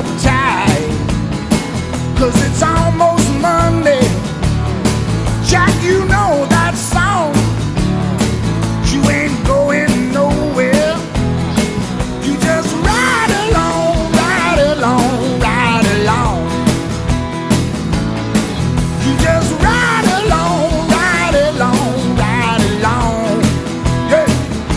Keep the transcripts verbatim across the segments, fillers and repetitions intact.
uptight, 'cause it's almost Monday. Jack, you know that song. You ain't going nowhere. You just ride along, ride along, ride along. You just ride along, ride along, ride along. Hey.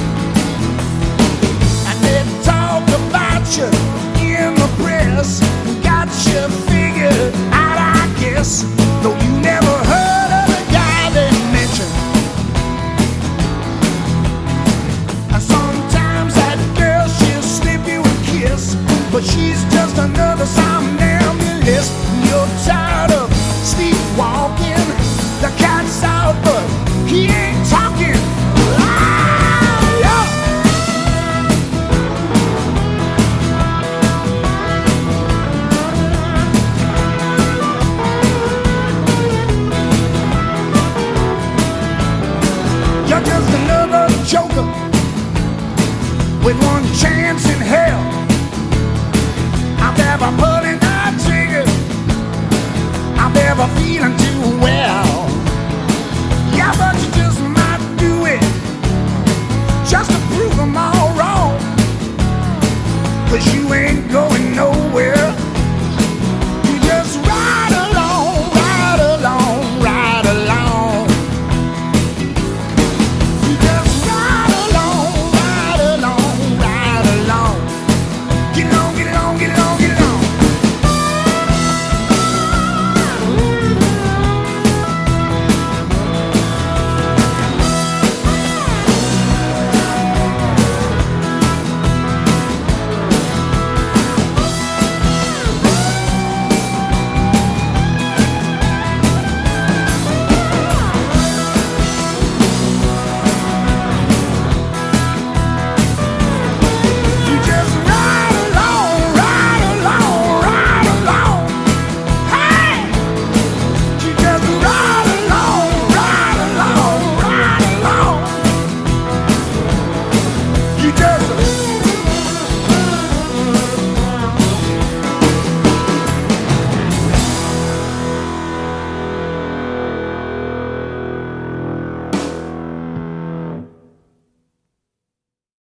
And they talk about you in the press, got you figured out, I guess. Though you never heard of the guy they mentioned. And sometimes that girl, she'll slip you a kiss, but she's just another somnambulist. You're tired of sleepwalking. The cat's out, but he ain't talking. Ah, yeah. You're just another joker with one chance in hell. I'm never pulling that trigger. I'm never feeling